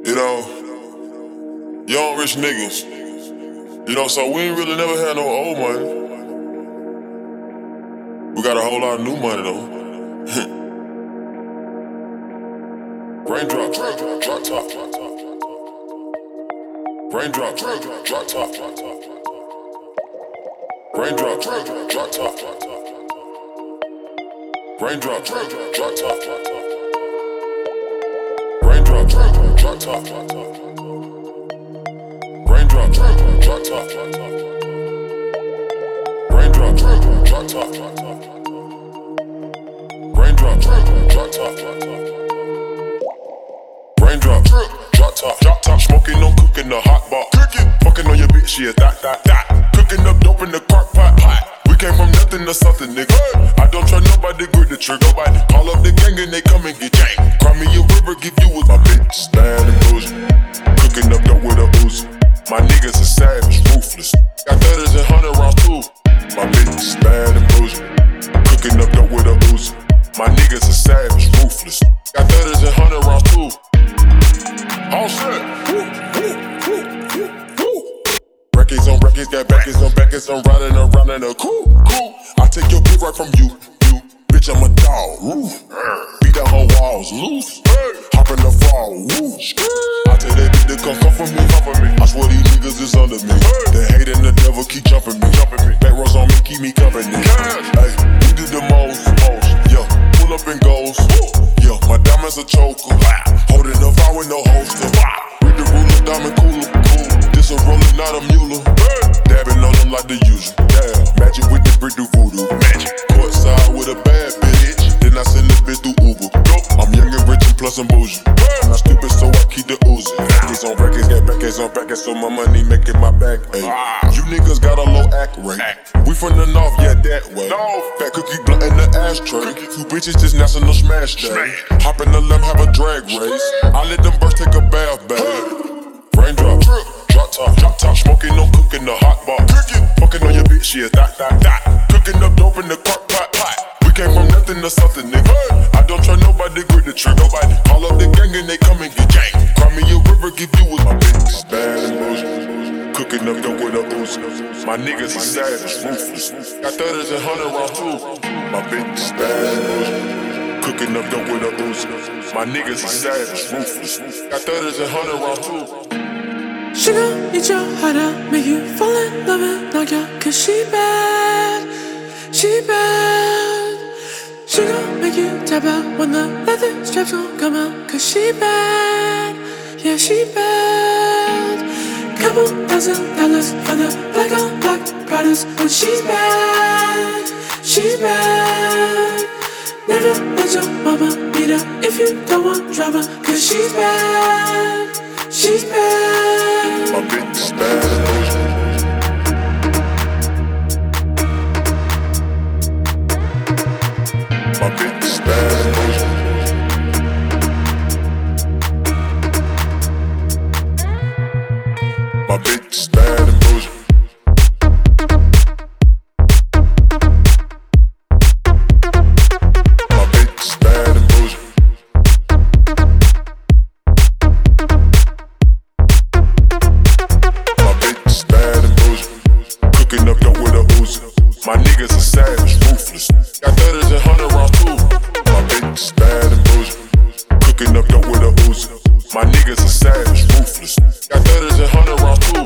You know, young rich niggas. You know, so we ain't really never had no old money. We got a whole lot of new money though. Raindrop, drop top. Raindrop, drop top. Raindrop, drop top. Raindrop, drop top. Raindrop, drop top. Raindrop, drop top. Raindrop, drop top. Raindrop, drop top. Raindrop, drop top, smoking on cooking the hot bar. Fucking on your bitch, yeah, that. Cooking up dope in the crock pot. We came from nothing to something, nigga. I don't try nobody, grip the trigger. Nobody call up the gang and they come and get gang. Cry me a river, give you with my bitch, bad and bougie. Cooking up dope with a Uzi. My niggas are savage, ruthless. Got 30s and 100 rounds too. My bitch, bad and bougie. Cooking up dope with a Uzi. My niggas are savage, ruthless. Got 30s and 100 rounds too. All set. Records on records, got backers on backers. I'm riding around in a cool. I take your bitch right from you. Bitch, I'm a dog. Beat down her walls, loose. Hop in the fall, woo. I tell that bitch to come for me. I swear these niggas is under me. The hate and the devil keep jumping me. Back rows on me, keep me company. Hey, we did the most. Yeah, pull up and goes. Yeah, my diamonds a choker. Holding the fire with no holster. With the ruler, diamond cooler. This a roller, not a mule. Dabbing on them like the usual. Yeah, magic with the brick do voodoo. Magic. Courtside with a bad bitch. Then I send the bitch through Uber. I'm young and rich and plus I'm bougie. I'm not stupid, so I keep the Uzi. Records on records, got backers on backers, so my money making my back. Ay. You niggas got a low act rate. We from the north, yeah, that way. Fat cookie blunt in the ashtray. Two bitches just national smash day. Hop in the lamb, have a drag race. I let them birds take a bath, babe. Raindrop, drop top, smoking on cooking the hot bar. Fucking on your bitch, yeah, that. Cooking up dope in the crock pot. We came from nothing to something, nigga. I don't try nobody, grip the trigger. Nobody call up the gang and they come and get gang. Cry me a river, give you with my bitch, bad and bougie. Cooking up dope with a Uzi. My niggas are savage, ruthless. Got 30s and 100 rounds too. My bitch, bad and bougie. Cooking up dope with a Uzi. My niggas are savage, ruthless. Got 30s and 100 rounds too. She gon' eat your heart out, make you fall in love and knock you out. Cause she bad. She gon' make you tap out when the leather straps gon' come out. Cause she bad, yeah, she bad. Couple $1,000 for the black on black products. But she's bad, she's bad. Never let your mama beat her if you don't want drama. Cause she's bad, she's bad. My bitch is bad. My bitch is bad. My bitch is bad and bougie. My bitch is bad and bougie. My bitch is bad and bougie. Cooking up dope with a Uzi. My niggas are savage, ruthless. Got 30s and 100 rounds too. My bitch is bad and bougie. Cooking up dope with a Uzi. My niggas are savage, ruthless. Got 30s and 100 rounds too.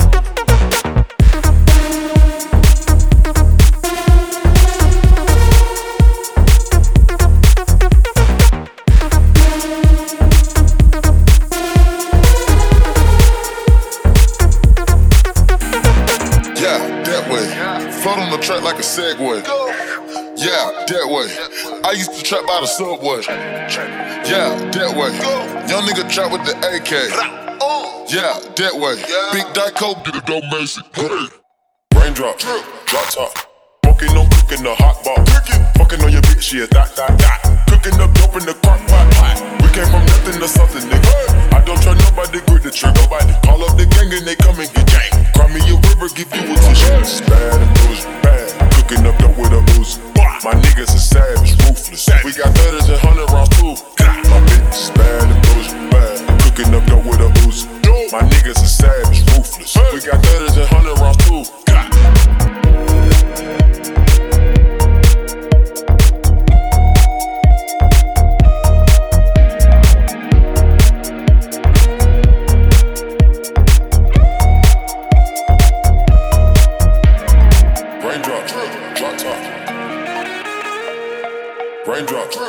Yeah, that way. Float on the track like a Segway. Yeah, that way. I used to trap by the subway. Yeah, that way. Young nigga trap with the AK. Yeah, that way. Big Dyco, get a dope Mason. Raindrop, drop top. Smoking on cooking the hot bar. Fucking on your bitch, yeah, that. Cooking up dope in the crock pot. We came from nothing to something, nigga. I don't try nobody, grip the trigger. Nobody call up the gang and they come and get gang. Cry me a river, give you a tissue. Bad and bougie, bad. Cooking up dope with a Uzi. My niggas are savage, ruthless. We got 30s and 100 rounds too. My bitch is bad and bougie, bad. Cooking up dope with a Uzi.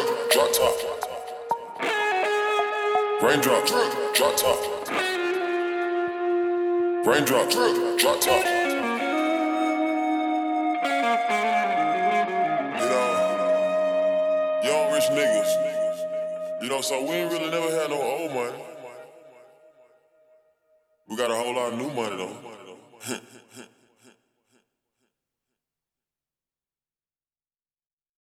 drop top. Raindrop, drop top. Raindrop, drop top. You know, young rich niggas. You know, so we ain't really never had no old money. We got a whole lot of new money though.